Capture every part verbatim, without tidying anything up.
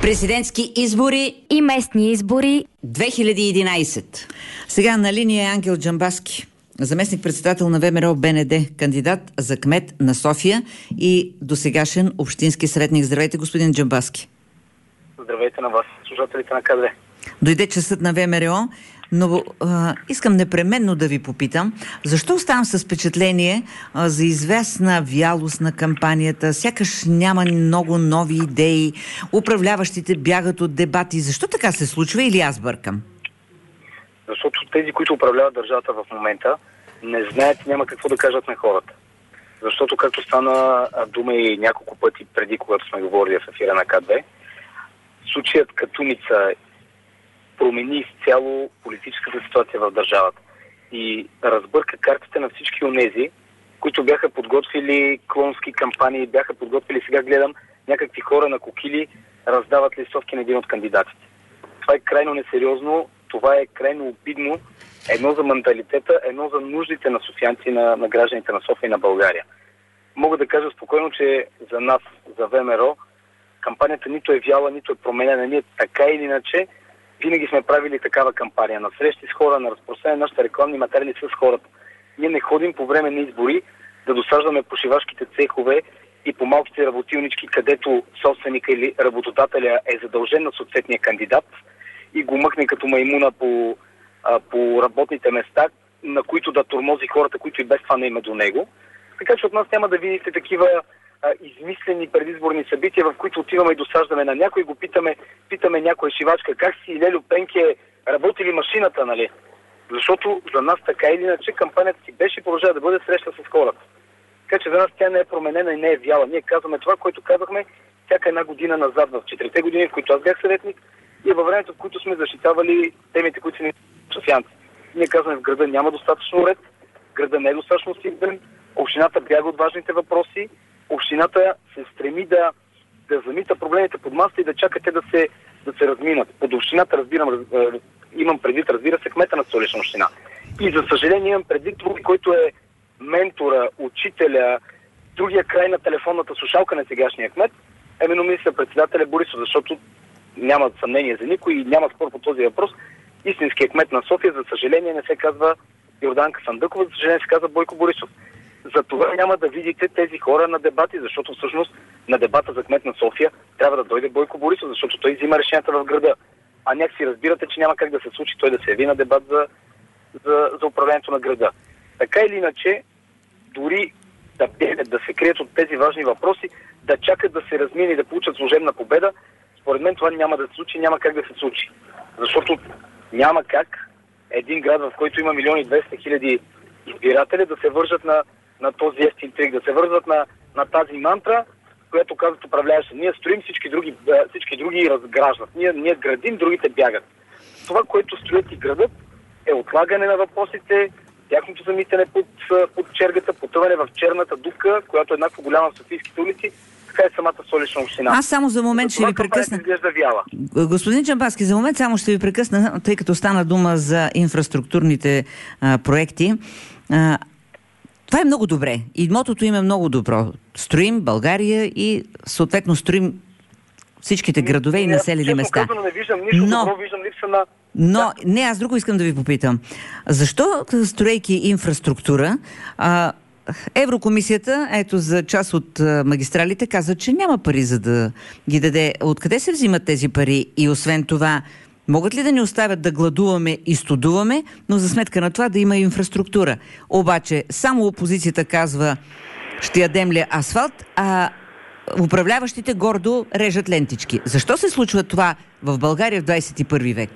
Президентски избори и местни избори две хиляди и единайсет. Сега на линия е Ангел Джамбазки, заместник-председател на ВМРО БНД, кандидат за кмет на София и досегашен общински съветник. Здравейте, господин Джамбазки. Здравейте на вас, служителите на КД. Дойде часът на ВМРО, но а, искам непременно да ви попитам, защо оставам с впечатление а, за известна вялост на кампанията, сякаш няма много нови идеи, управляващите бягат от дебати. Защо така се случва или аз бъркам? Защото тези, които управляват държавата в момента, не знаят и няма какво да кажат на хората. Защото, както стана дума и няколко пъти преди, когато сме говорили в ефира на КД, случаят Катуница промени изцяло политическата ситуация в държавата и разбърка картите на всички онези, които бяха подготвили клонски кампании, бяха подготвили, сега гледам, някакви хора на кокили раздават листовки на един от кандидатите. Това е крайно несериозно, това е крайно обидно, едно за менталитета, едно за нуждите на софиянци, на, на гражданите на София и на България. Мога да кажа спокойно, че за нас, за ВМРО, кампанията нито е вяла, нито е променена. Ние така или иначе винаги сме правили такава кампания. На срещи с хора, на разпространение на нашите рекламни материали с хората. Ние не ходим по време на избори да досаждаме по шивашките цехове и по малките работилнички, където собственика или работодателя е задължен на съответния кандидат и го мъкне като маймуна по, а, по работните места, на които да тормози хората, които и без това не има до него. Така че от нас няма да видите такива а, измислени предизборни събития, в които отиваме и досаждаме на някой, го питаме, питаме някоя шивачка, как си, Лелю Пенке, работи ли машината, нали? Защото за нас така или иначе кампанията си беше и продължава да бъде среща с хората. Така че за нас тя не е променена и не е вяла. Ние казваме това, което казахме всяка една година назад, в четирите години, в които аз бях съветник, и във времето, в които сме защитавали темите, които са ни софиянци. Ние казваме, в града няма достатъчно ред, града не е достатъчно сигурен, общината бяга от важните въпроси, общината се стреми да, да замита проблемите под масата и да чака те да се, да се разминат. Под общината разбирам, раз, имам предвид, разбира се, кмета на Столична община. И за съжаление имам предвид други, който е ментора, учителя, другия край на телефонната слушалка на сегашния кмет, именно министър-председателя Борисов, защото няма съмнение за никой и няма спор по този въпрос. Истинският кмет на София, за съжаление, не се казва Йорданка Сандъкова, за съжаление се казва Бойко Борисов. За това няма да видите тези хора на дебати, защото всъщност на дебата за кмет на София трябва да дойде Бойко Борисов, защото той взима решенията в града. А някакси разбирате, че няма как да се случи той да се яви на дебат за, за, за управлението на града. Така или иначе, дори да бегат, да се крият от тези важни въпроси, да чакат да се размине и да получат служебна победа, според мен това няма да се случи, няма как да се случи. Защото няма как един град, в който има милион и двеста хиляди избиратели, да се вържат на, на този естин трик, да се вързват на, на тази мантра, която казват управляващи. Ние строим, всички други, всички други разграждат. Ние, ние градим, другите бягат. Това, което строят и градът, е отлагане на въпросите, тяхното замитане под, под чергата, потъване в черната дупка, която е еднакво голяма в Софийските улици, така е самата Столична община. Аз само за момент ще ви прекъсна. Господин Джамбазки, за момент само ще ви прекъсна, тъй като стана дума за инфраструктурните а, проекти. А, това е много добре. И мотото им е много добро. Строим България и съответно строим всичките градове и населени места. Казано, не виждам нищо но, добро, виждам липса на... Но, да. не, аз друго искам да ви попитам. Защо, строейки инфраструктура, а, Еврокомисията, ето за част от а, магистралите, каза, че няма пари за да ги даде. Откъде се взимат тези пари? И освен това, могат ли да ни оставят да гладуваме и студуваме, но за сметка на това да има инфраструктура? Обаче, само опозицията казва, ще ядем ли асфалт, а управляващите гордо режат лентички. Защо се случва това в България в двадесет и първи век?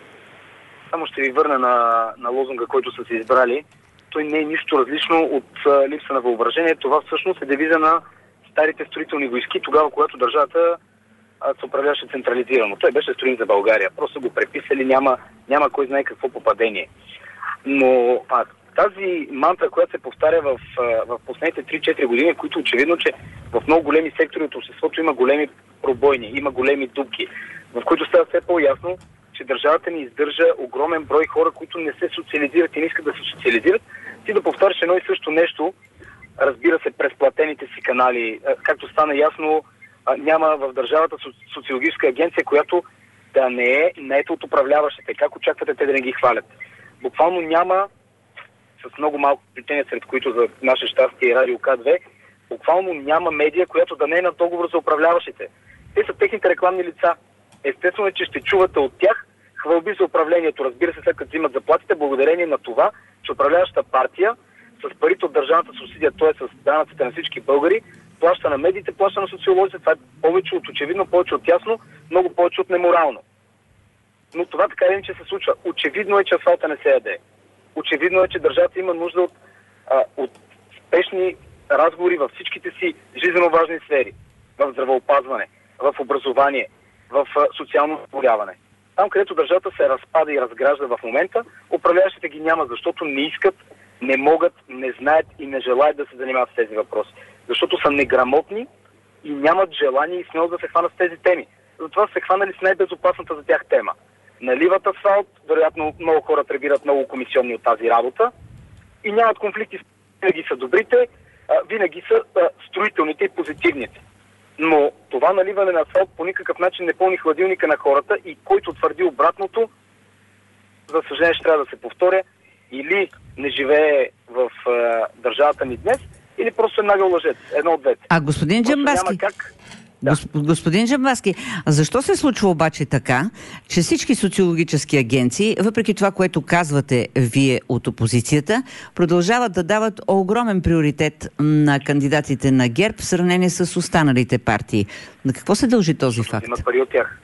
Само ще ви върна на, на лозунга, който са се избрали. Той не е нищо различно от а, липса на въображение. Това всъщност е девиза на старите строителни войски, тогава, когато държавата а, се управляваше централизирано. Той беше строим за България. Просто го преписали, няма, няма кой знае какво попадение. Но а, тази мантра, която се повтаря в, в последните три-четири години, които очевидно, че в много големи сектори от обществото има големи пробойни, има големи дупки, в които става все по-ясно, че държавата ни издържа огромен брой хора, които не се социализират и не искат да се социализират. Ти да повтаряш едно и също нещо, разбира се, през платените си канали, както стана ясно, а, няма в държавата соци- социологическа агенция, която да не е наета от управляващите. Как очаквате те да не ги хвалят? Буквално няма, с много малко изключения, сред които за наше щастие и Радио К две, буквално няма медия, която да не е на договор за управляващите. Те са техните рекламни лица. Естествено е, че ще чувате от тях хвалби за управлението. Разбира се, след като взимат заплатите, благодарение на това, че управляващата партия с парите от държавната субсидия, т.е. с данъците на всички българи, плаща на медиите, плаща на социолозите. Това е повече от очевидно, повече от ясно, много повече от неморално. Но това така или иначе се случва. Очевидно е, че асфалта не се яде. Очевидно е, че държавата има нужда от, а, от спешни разговори във всичките си жизненно важни сфери. В здравеопазване, в образование, в а, социално осигуряване. Там, където държавата се разпада и разгражда в момента, управляващите ги няма, защото не искат, не могат, не знаят и не желаят да се занимават с тези въпроси. Защото са неграмотни и нямат желание и смелост да се хванат с тези теми. Затова са се хванали с най-безопасната за тях тема. Наливат асфалт, вероятно много хора прибират много комисионни от тази работа и нямат конфликти. Винаги са добрите, а, винаги са а, строителните и позитивните. Но това наливане на асфалт по никакъв начин не пълни хладилника на хората и който твърди обратното, за съжаление ще трябва да се повторя, или не живее в а, държавата ни днес, или просто е нагъл лъжец. Едно от двете. А господин Просто Джамбазки, няма как... Гос, господин Джамбазки, защо се случва обаче така, че всички социологически агенции, въпреки това, което казвате вие от опозицията, продължават да дават огромен приоритет на кандидатите на ГЕРБ в сравнение с останалите партии? На какво се дължи този Защото факт? имат пари от тях.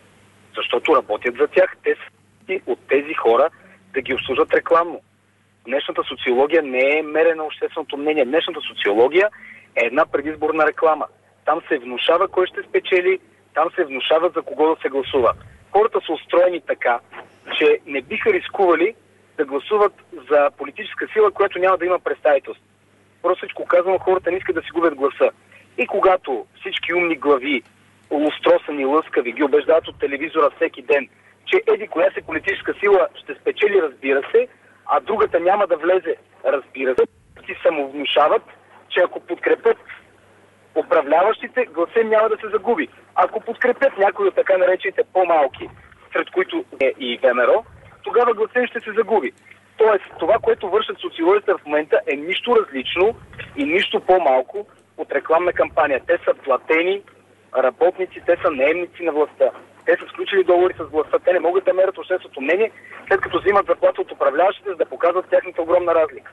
Защото работят за тях. Те са от тези хора да ги обслужват рекламно. Днешната социология не е мерена общественото мнение. Днешната социология е една предизборна реклама. Там се внушава кой ще спечели, там се внушава за кого да се гласува. Хората са устроени така, че не биха рискували да гласуват за политическа сила, която няма да има представителство. Простичко казвам, хората не искат да си губят гласа. И когато всички умни глави, улустросани, лъскави, ги убеждават от телевизора всеки ден, че еди коя се политическа сила ще спечели, разбира се, а другата няма да влезе, разбира се, си самовнушават, че ако подкрепят управляващите, гласа им няма да се загуби. Ако подкрепят някои от така наречените по-малки, сред които е и ВМРО, тогава гласа им ще се загуби. Тоест, това, което вършат социологите в момента, е нищо различно и нищо по-малко от рекламна кампания. Те са платени работници, те са наемници на властта. Те са сключили договори с властта. Те не могат да мерят общественото мнение, след като взимат заплата от управляващите, за да показват тяхната огромна разлика.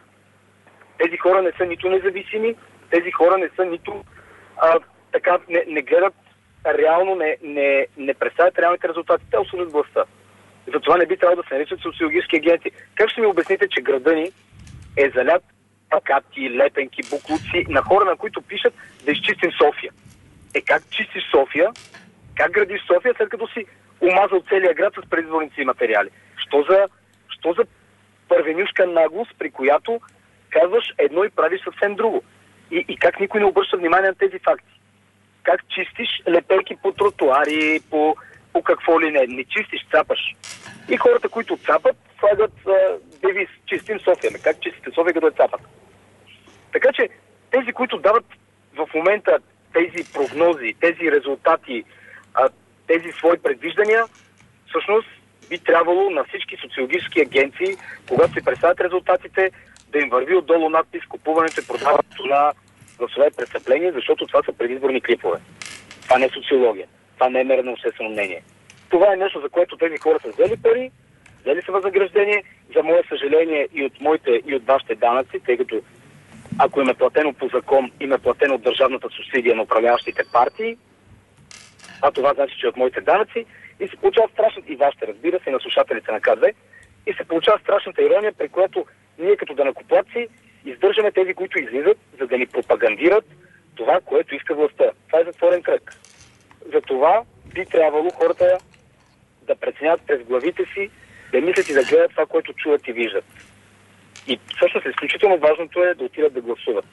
Тези хора не са нито независими, тези хора не са нито а, така, не, не гледат реално, не, не, не представят реалните резултати. Те обслужват властта. Затова не би трябвало да се наричат социологически агенти. Как ще ми обясните, че града ни е залят плакати, лепенки, буклуци на хора, на които пишат да изчистим София? Е, как чистиш София? Как градиш София, след като си омазал целия град с предизборните си материали? Що за, що за първенюшка наглост, при която казваш едно и правиш съвсем друго? И, и как никой не обръща внимание на тези факти? Как чистиш лепейки по тротуари, по, по какво ли не? Не чистиш, цапаш. И хората, които цапат, слагат а, девиз "Чистим София". Ме как чистите София, като е цапат? Така че тези, които дават в момента тези прогнози, тези резултати, а, тези свои предвиждания, всъщност би трябвало на всички социологически агенции, когато се представят резултатите, да им върви отдолу надпис "Купуването и продаването на гласове и престъпления", защото това са предизборни клипове. Това не е социология. Това не е мерено обществено мнение. Това е нещо, за което тези хора са взели пари, взели са възнаграждение, за мое съжаление и от моите, и от вашите данъци, тъй като ако им е платено по закон, им е платено от държавната субсидия на управляващите партии, а това значи, че от моите данъци, и се получава страшно, и вашите, разбира се, и на слушателите на К две, и се получава страшната ирония, при която ние като данъкоплатци издържаме тези, които излизат, за да ни пропагандират това, което иска властта. Това е затворен кръг. Затова би трябвало хората да преценят през главите си, да мислят и да гледат това, което чуват и виждат. И всъщност изключително важното е да отидат да гласуват.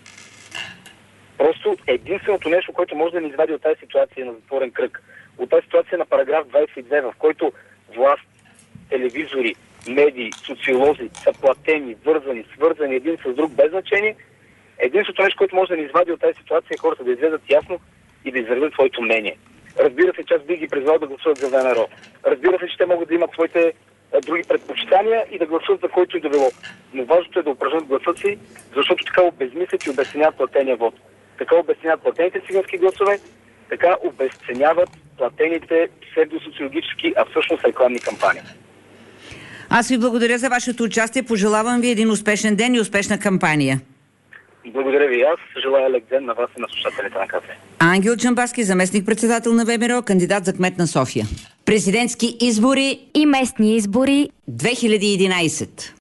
Просто единственото нещо, което може да ни извади от тази ситуация на затворен кръг, от тази ситуация на параграф двадесет и две, в който власт, телевизори, медии, социолози са платени, вързани, свързани един с друг без значение, единственото нещо, което може да ни извади от тази ситуация, е хората да излезат ясно и да изразят своето мнение. Разбира се, че аз бих ги призвал да гласуват за ВМРО. Разбира се, че те могат да имат своите а, други предпочитания и да гласуват за който и да било. Но важното е да упражнят гласа си, защото така обезмислят и обесценяват платения вод. Така обесценяват платените цигански гласове, така обезценяват платените псевдосоциологически, а всъщност рекламни кампании. Аз ви благодаря за вашето участие. Пожелавам ви един успешен ден и успешна кампания. Благодаря ви и аз. Желая лек ден на вас и на слушателите на КАФЕ. Ангел Джамбазки, заместник-председател на ВМРО, кандидат за кмет на София. Президентски избори и местни избори две хиляди и единайсет.